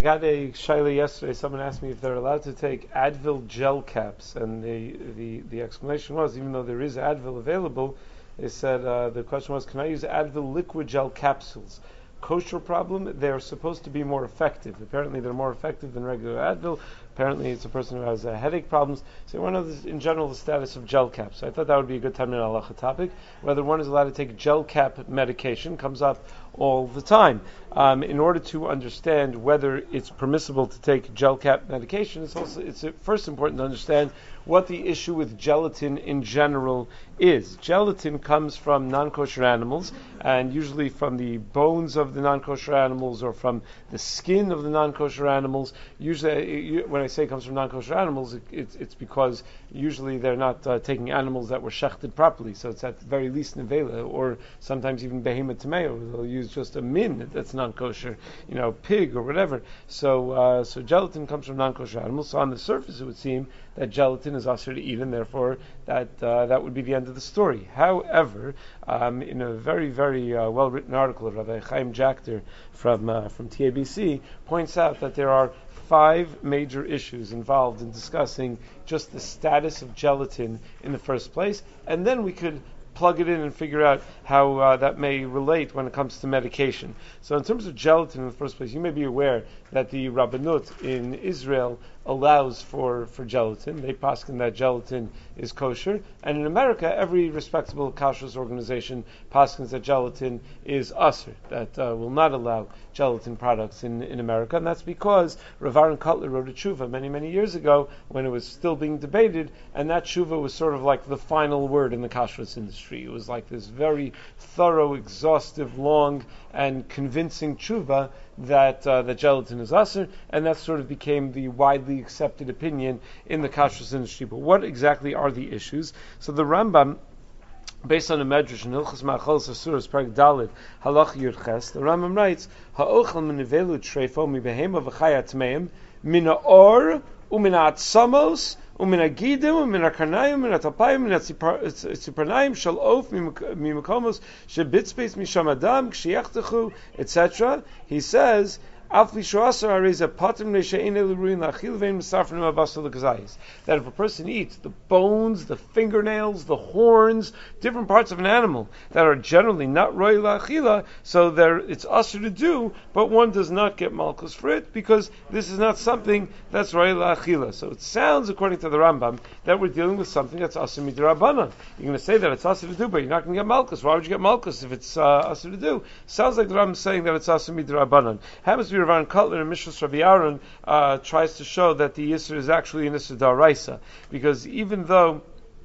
got a shayla yesterday. Someone asked me if they're allowed to take Advil gel caps, and the explanation was, even though there is Advil available, they said the question was, can I use Advil liquid gel capsules? Kosher problem, they're supposed to be more effective. Apparently they're more effective than regular Advil. Apparently it's a person who has headache problems. So one of in general the status of gel caps. So I thought that would be a good time in an halacha topic. Whether one is allowed to take gel cap medication comes up all the time. In order to understand whether it's permissible to take gel cap medication, it's first important to understand what the issue with gelatin in general is. Gelatin comes from non-kosher animals, and usually from the bones of the non-kosher animals or from the skin of the non-kosher animals. Usually, when I say it comes from non-kosher animals, it's because usually they're not taking animals that were shechted properly, so it's at the very least nevela, or sometimes even behemoth tameo. They'll use just a min that's non-kosher, pig or whatever. So gelatin comes from non-kosher animals. So on the surface, it would seem that gelatin is also to eat, and therefore that would be the end of the story. However, in a very, very well-written article, Rabbi Chaim Jachter from TABC points out that there are 5 major issues involved in discussing just the status of gelatin in the first place, and then we could plug it in and figure out how that may relate when it comes to medication. So in terms of gelatin in the first place, you may be aware that the Rabbanut in Israel allows for gelatin. They paskin that gelatin is kosher. And in America, every respectable kashrus organization paskins that gelatin is asr, that will not allow gelatin products in America. And that's because Rav Aaron Kotler wrote a tshuva many, many years ago when it was still being debated, and that tshuva was sort of like the final word in the kashrus industry. It was like this very thorough, exhaustive, long, and convincing tshuva that gelatin is asr, and that sort of became the widely accepted opinion in the kashrus industry. But what exactly are the issues? So the Rambam, based on a medrash in Hilchos Ma'acholos Asuros Perek Daled Halach Yud Ches, the Rambam writes, Ha'ochel minivelu treifo mi behema v'chaya tmeim min ha'or umin ha'atzamos umin ha'gidim umin ha'karnayim umin ha'talpayim umin ha'tziparnayim shel of mimakomos shebitzbeis misham adam k'sheyachtechu, etc. He says, that if a person eats the bones, the fingernails, the horns, different parts of an animal that are generally not roy la'achila, so it's usher to do, but one does not get malchus for it because this is not something that's roy la'achila. So it sounds, according to the Rambam, that we're dealing with something that's usher midrabanan. You're going to say that it's usher to do, but you're not going to get malchus. Why would you get malchus if it's usher to do? Sounds like the Rambam is saying that it's usher midrabanan. Happens to be Rav Aaron Kotler and Mishras Rabbi Aaron tries to show that the Yisr is actually an Yisr Daraisa, because even though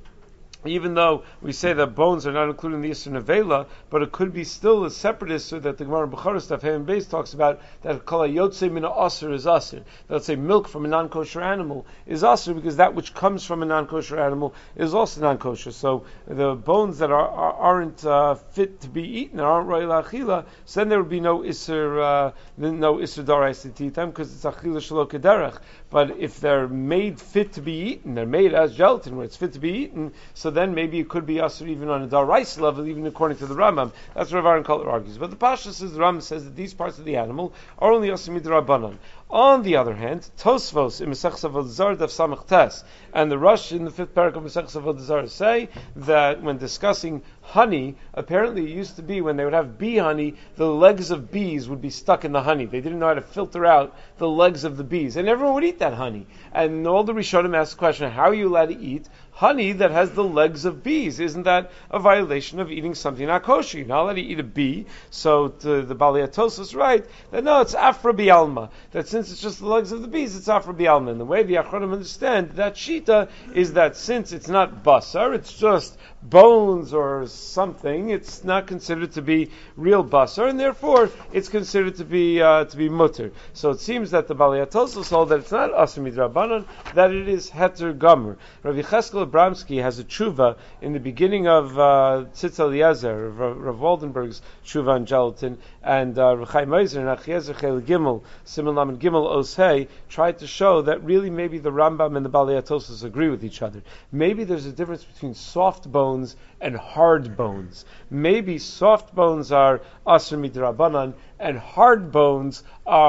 we say that bones are not included in the Yisr Nevela, but it could be still a separate Yisr that the Gemara B'charos Daf Hey and Beis talks about, that Kol HaYotzei Min HaAsr is Asr. Let's say milk from a non-kosher animal is Asr, because that which comes from a non-kosher animal is also non-kosher. So the bones that aren't fit to be eaten, aren't Ro'el Achila, so then there would be no Yisr Daraisa to eat them, because it's Achila Shelo Kederech. But if they're made fit to be eaten, they're made as gelatin where it's fit to be eaten, so then maybe it could be asr even on a daraisa level, even according to the Rambam. That's what Rav Aaron Kotler argues. But the Pasha says, the Rambam says that these parts of the animal are only asr midrabanan. On the other hand, Tosfos in Mesechus Avodah Zarah Daf Samach Tes and the Rush in the 5th paragraph of Mesechus Avodah Zarah say that when discussing honey, apparently it used to be when they would have bee honey, the legs of bees would be stuck in the honey. They didn't know how to filter out the legs of the bees, and everyone would eat that honey. And all the Rishonim asked the question, how are you allowed to eat honey that has the legs of bees? Isn't that a violation of eating something not kosher? You're not allowed to eat a bee. So the Balei Tos is right that no, it's afra bialma. That since it's just the legs of the bees, it's afra bialma. And the way the Achronim understand that shita is that since it's not basar, it's just bones or something, it's not considered to be real basar, and therefore it's considered to be mutter. So it seems that the Balei Tos hold that it's not asr midrabanan, that it is heter gomer. Rabbi Cheskel Abramsky has a tshuva in the beginning of Tzitz Eliezer, Rav Waldenberg's tshuva on gelatin, and Rav Chaim Ozer and Achiezer Chel Gimel, Siman Lamed Gimel Osei, tried to show that really maybe the Rambam and the Balei Atosos agree with each other. Maybe there's a difference between soft bones and hard bones. Maybe soft bones are asr midrabanan, and hard bones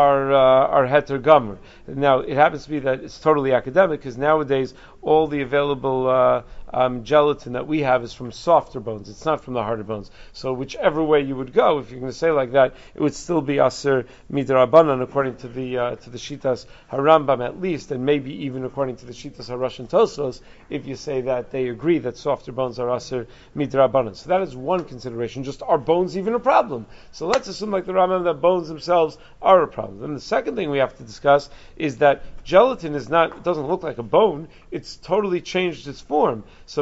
are heter gomer. Now, it happens to be that it's totally academic, because nowadays all the available gelatin that we have is from softer bones. It's not from the harder bones. So whichever way you would go, if you're going to say like that, it would still be aser midrabanan according to the Shitas Harambam at least, and maybe even according to the Shitas HaRussian Tosos, if you say that they agree that softer bones are aser midrabanan. So that is one consideration. Just, are bones even a problem? So let's assume, like the Rambam, that bones themselves are a problem. And the second thing we have to discuss is that gelatin doesn't look like a bone. It's totally changed its form. So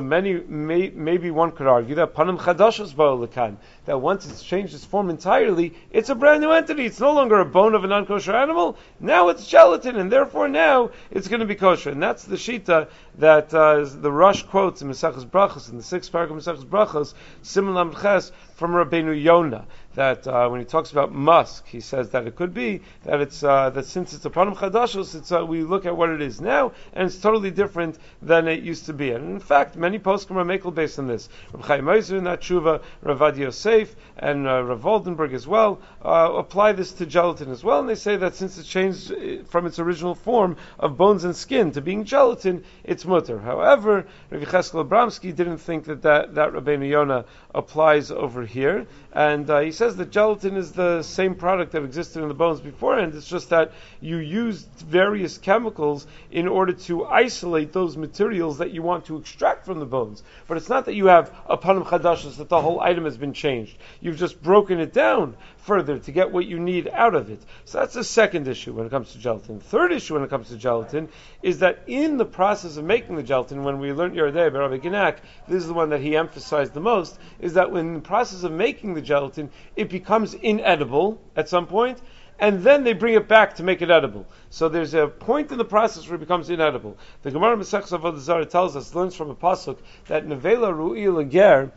maybe one could argue that panim chadashos ba'olakan, that once it's changed its form entirely, it's a brand new entity. It's no longer a bone of a non-kosher animal. Now it's gelatin, and therefore now it's going to be kosher. And that's the shita that the Rosh quotes in Maseches Brachos, in the 6th paragraph of Maseches Brachos, Siman Lamed Ches, from Rabbeinu Yonah, that when he talks about musk, he says that it could be that it's that since it's a panim chadashos, we look at what it is now, and it's totally different than it used to be. And in fact, many poskim are makel based on this. Rav Chaim Ozer in that tshuva, Rav Adi Yosef, and Rav Oldenburg as well apply this to gelatin as well, and they say that since it changed from its original form of bones and skin to being gelatin, it's mutter. However, Rav Yecheskel Abramsky didn't think that Rabbeinu Yonah applies over here, and he says that gelatin is the same product that existed in the bones beforehand. It's just that you used various chemicals in order to isolate those materials that you want to extract from the bones. But it's not that you have a panim chadashos, that the whole item has been changed. You've just broken it down further to get what you need out of it. So that's the second issue when it comes to gelatin. The third issue when it comes to gelatin is that in the process of making the gelatin, when we learned Yerdei by Rabbi Genak, this is the one that he emphasized the most, is that when in the process of making the gelatin, it becomes inedible at some point, and then they bring it back to make it edible. So there's a point in the process where it becomes inedible. The Gemara Masechus Avodah Zarah tells us, learns from a pasuk, that nevela ru'i leger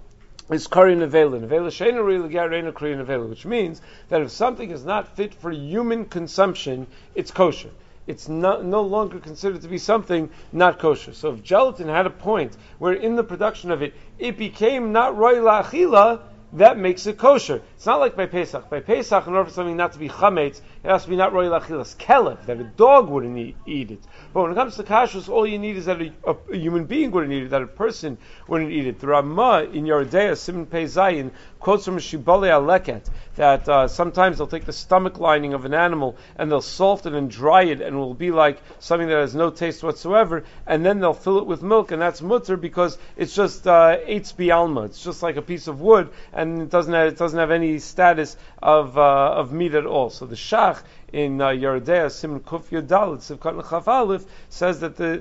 is kari nevela. Nevela sheina ru'i leger reina kari nevela, which means that if something is not fit for human consumption, it's kosher. It's no longer considered to be something not kosher. So if gelatin had a point where in the production of it, it became not roi la'achila, that makes it kosher. It's not like by Pesach. By Pesach, in order for something not to be chametz, it has to be not roi lachilas kelev, that a dog wouldn't eat it. But when it comes to kashrus, all you need is that a human being wouldn't eat it, that a person wouldn't eat it. The Ramah in Yeridea, Siman Pei Zayin, quotes from Shibbolei Aleket, that sometimes they'll take the stomach lining of an animal and they'll salt it and dry it, and it will be like something that has no taste whatsoever, and then they'll fill it with milk, and that's mutter because it's just eitz bialma. It's just like a piece of wood, and it doesn't have any status of meat at all. So the Shach in Yeridea Siman Kuf Yodal Sivkat Chaf Aleph says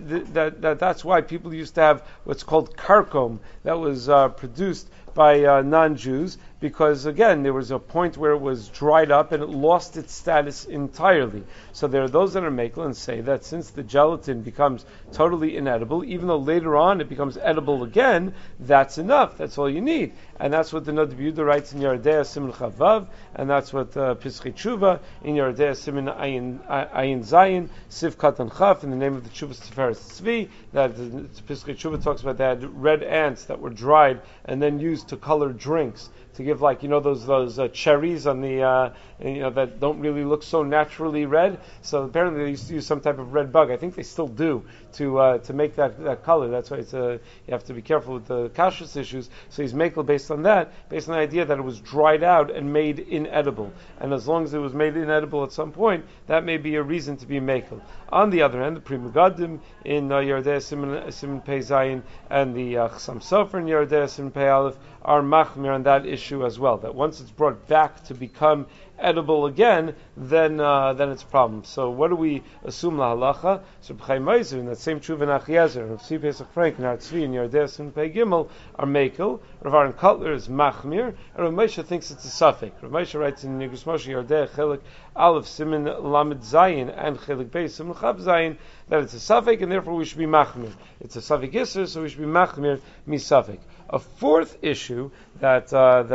that that's why people used to have what's called karkom that was produced by non-Jews, because again there was a point where it was dried up and it lost its status entirely. So there are those that are makel and say that since the gelatin becomes totally inedible, even though later on it becomes edible again, that's enough. That's all you need, and that's what the Noda B'Yehuda writes in Yeridea Siman Chavav, and that's what Pischei Tshuva in Yeridea Siman Ayin Zayin Siv Katan Chaf in the name of the Tshuvas Tiferes Tzvi, that the Pischei Tshuva talks about that red ants that were dried and then used to color drinks, to give, like, those cherries on the that don't really look so naturally red. So apparently they used to use some type of red bug. I think they still do to make that color. That's why you have to be careful with the kashrus issues. So he's makel based on the idea that it was dried out and made inedible. And as long as it was made inedible at some point, that may be a reason to be makel. On the other hand, the Pri Megadim in Yeridea Siman Pei Zayin and the Chassam Sofer in Yeridea Siman Pei Aleph are machmir on that issue as well. That once it's brought back to become edible again, then it's a problem. So what do we assume la halacha? So B'chai Meiser in that same tshuva in Achiezer, Rav Tzvi Pesach Frank and Tzvi in Yeridea Siman Pei Gimel are makel. Rav Aaron Kotler is machmir, and Rav Moshe thinks it's a suffix. Rav Moshe writes in Nigros Moshe Yeridea Chelik Aleph Siman Lamed Zayin and Chelik Beis Siman Chav Zayin that it's a suffix, and therefore we should be machmir. It's a suffix Yisr, so we should be machmir misafik. A fourth issue that Rav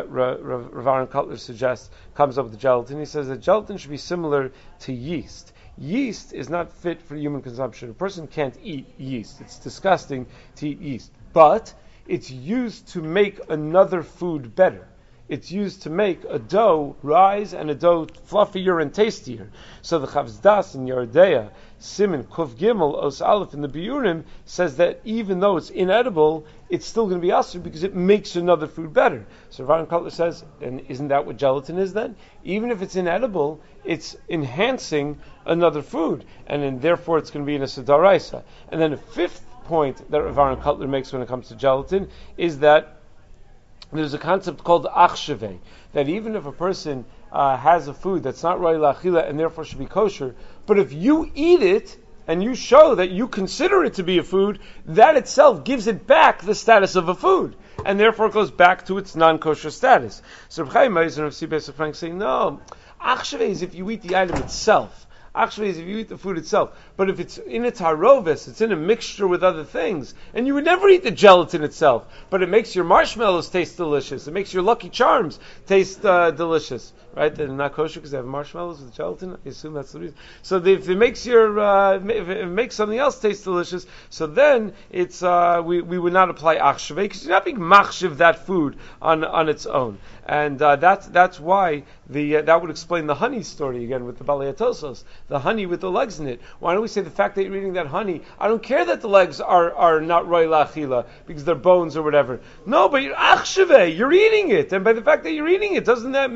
Aaron Kotler suggests comes up with the gelatin. He says that gelatin should be similar to yeast. Yeast is not fit for human consumption. A person can't eat yeast. It's disgusting to eat yeast. But it's used to make another food better. it's used to make a dough rise and a dough fluffier and tastier. So the Chavz Das in Yerdea, Siman Kuf Gimel Os Aleph in the Biurim says that even though it's inedible, it's still going to be asur because it makes another food better. So Rav Aaron Kotler says, and isn't that what gelatin is then? Even if it's inedible, it's enhancing another food, and then therefore it's going to be in a sedaraisa. And then the fifth point that Rav Aaron Kotler makes when it comes to gelatin is that there's a concept called achsheveh, that even if a person has a food that's not roi la'achila and therefore should be kosher, but if you eat it and you show that you consider it to be a food, that itself gives it back the status of a food, and therefore it goes back to its non-kosher status. So Reb Chaim Meiser of Sibes Frank saying, no, achsheveh is if you eat the item itself. Actually, is if you eat the food itself. But if it's in its harovis, it's in a mixture with other things, and you would never eat the gelatin itself, but it makes your marshmallows taste delicious. It makes your Lucky Charms taste delicious. Right? They're not kosher because they have marshmallows with gelatin. I assume that's the reason. So if it makes if it makes something else taste delicious, so then it's we would not apply achsheveh because you're not being machshiv that food on its own. And that's why that would explain the honey story again with the Balei Tosos, the honey with the legs in it. Why don't we say the fact that you're eating that honey? I don't care that the legs are not roi la'achila because they're bones or whatever. No, but you're achsheveh, you're eating it, and by the fact that you're eating it, doesn't that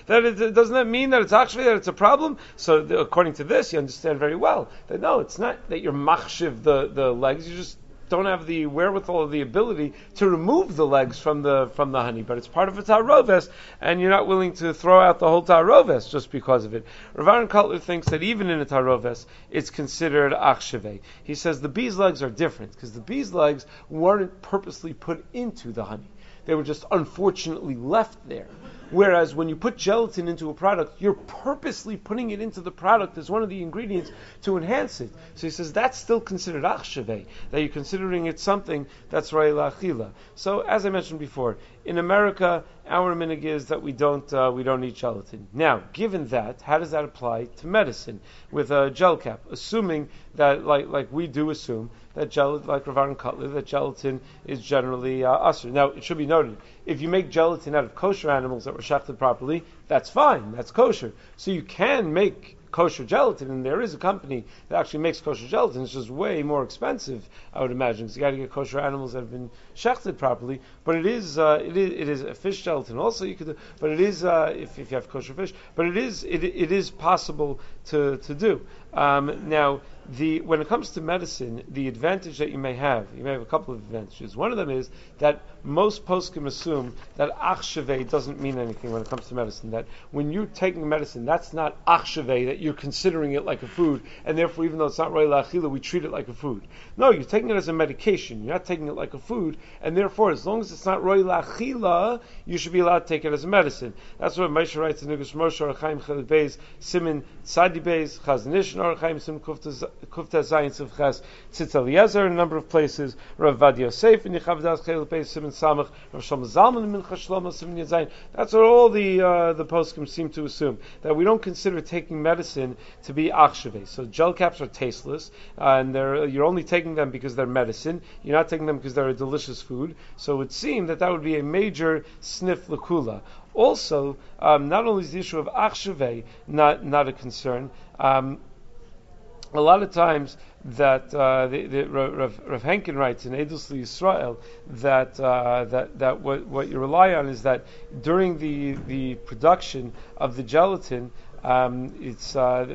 mean that it's actually that it's a problem? So according to this, you understand very well that no, it's not that you're machshiv the legs. You just don't have the wherewithal or the ability to remove the legs from the honey, but it's part of a taroves, and you're not willing to throw out the whole taroves just because of it. Rav Aaron Kotler thinks that even in a taroves, it's considered achsheveh. He says the bee's legs are different because the bee's legs weren't purposely put into the honey; they were just unfortunately left there. Whereas when you put gelatin into a product, you're purposely putting it into the product as one of the ingredients to enhance it. So he says that's still considered achsheveh, that you're considering it something that's roi la'achila. So as I mentioned before, in America, our minhag is that we don't eat gelatin. Now, given that, how does that apply to medicine with a gel cap? Assuming that, like we do assume that like Rav Aaron Kotler, that gelatin is generally asur. Now, it should be noted, if you make gelatin out of kosher animals that were shechted properly, that's fine, that's kosher. So you can make kosher gelatin, and there is a company that actually makes kosher gelatin. It's just way more expensive, I would imagine, because you got to get kosher animals that have been shechted properly. But it is a fish gelatin. Also, you could, but it is if you have kosher fish. But it is possible to do. Now, when it comes to medicine, the advantage that you may have a couple of advantages. One of them is that most poskim assume that achsheveh doesn't mean anything when it comes to medicine. That when you're taking medicine, that's not achsheveh, that you're considering it like a food, and therefore, even though it's not roi la'achila, we treat it like a food. No, you're taking it as a medication. You're not taking it like a food, and therefore, as long as it's not roi la'achila, you should be allowed to take it as a medicine. That's what Moshe writes in Nigush Moshe Arachaim Chelik Beis Simin Tzadi Beis Chaznish Arachaim Sim Kufta Zayin of Ches Tzitz Eliezer in a number of places. Rav Vad Yosef in Yechav Das Chelik Beis Simin Samach. Rav Shlomo Zalman in Mincha Shlomo Simin Yazayin. That's what all the poskim seem to assume, that we don't consider taking medicine to be achsheveh. So gel caps are tasteless, and you're only taking them because they're medicine. You're not taking them because they're a delicious food. So it would seem that would be a major sniff lakula. Also, not only is the issue of achsheveh not a concern. A lot of times that Rav Henkin writes in Edus Yisrael that what you rely on is that during the production of the gelatin, it's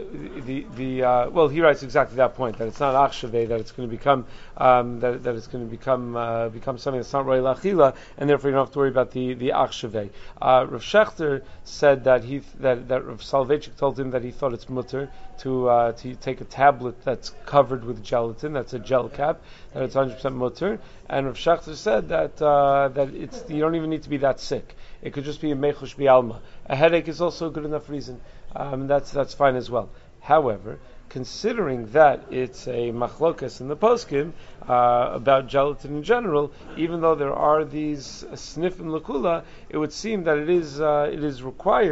he writes exactly that point, that it's not achsheveh, that it's going to become that it's going to become something that's not roi la'achila, and therefore you don't have to worry about the achsheveh. Rav Shechter said that Rav Soloveitchik told him that he thought it's mutter to take a tablet that's covered with gelatin, that's a gel cap, that it's 100% mutter, and Rav Shechter said that you don't even need to be that sick. It could just be a mechush bi'alma. A headache is also a good enough reason. That's fine as well. However, considering that it's a machlokas in the poskim about gelatin in general, even though there are these snif and lakula, it would seem that it is required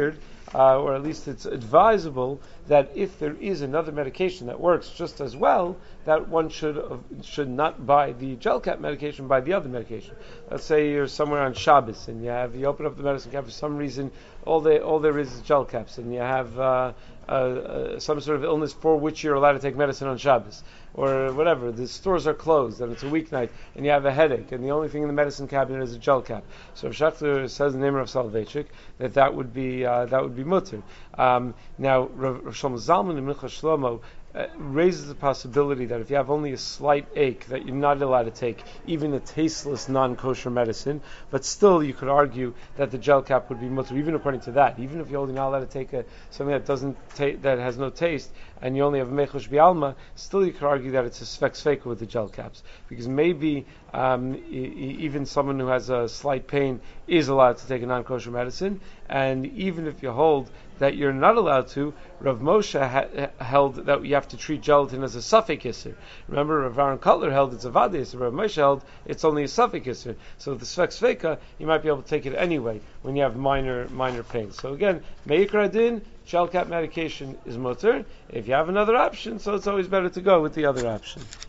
or at least it's advisable that if there is another medication that works just as well, that one should not buy the gel cap medication, buy the other medication. Let's say you're somewhere on Shabbos and you open up the medicine cap for some reason, all there is gel caps, and you have some sort of illness for which you're allowed to take medicine on Shabbos, or whatever. The stores are closed and it's a weeknight, and you have a headache, and the only thing in the medicine cabinet is a gel cap. So Rav Schachter says in the name of Soloveitchik that would be mutter. Now Rav Shlomo Zalman and Mincha Shlomo raises the possibility that if you have only a slight ache, that you're not allowed to take even a tasteless non-kosher medicine, but still you could argue that the gel cap would be mutter, even according to that. Even if you're only not allowed to take something that has no taste, and you only have mechush bialma, still you could argue that it's a svek sveka with the gel caps, because maybe even someone who has a slight pain is allowed to take a non-kosher medicine, and even if you hold that you're not allowed to, Rav Moshe held that you have to treat gelatin as a suffix yisur. Remember, Rav Aaron Kotler held it's a vada yisur. Rav Moshe held it's only a suffix yisur. So the svek sveka, you might be able to take it anyway when you have minor pain. So again, meikra din, gel cap medication is mutter. If you have another option, so it's always better to go with the other option.